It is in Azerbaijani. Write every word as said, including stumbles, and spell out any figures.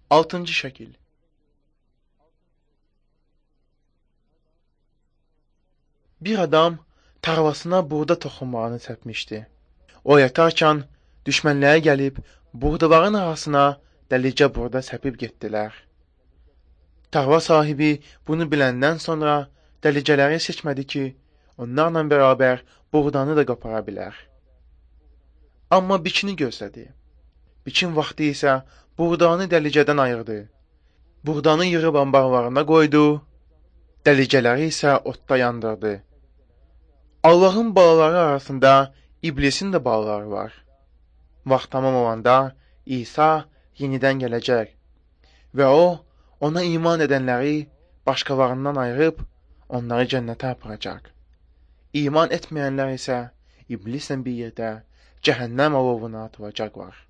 Altıncı şəkil. Bir adam tarlasına buğda toxumlarını səpmişdi. O yatarkən düşmənləri gəlib buğdaların arasına dəlicə buğda səpib getdilər. Tarla sahibi bunu biləndən sonra dəlicələri seçmədi ki, onlarla bərabər buğdanı da qopara bilər. Amma bikini gözlədi. Bikin vaxtı isə buğdanı dəlicədən ayırdı. Buğdanı yığıb anbarlarına qoydu, dəlicələri isə otda yandırdı. Allahın balaları arasında iblisin də balaları var. Vaxt tamam olanda İsa yenidən gələcək və o, ona iman edənləri başqalarından ayırıb onları cənnətə aparacaq. İman etməyənlər isə iblislə bir yerdə cəhənnəm alovuna atılacaqlar.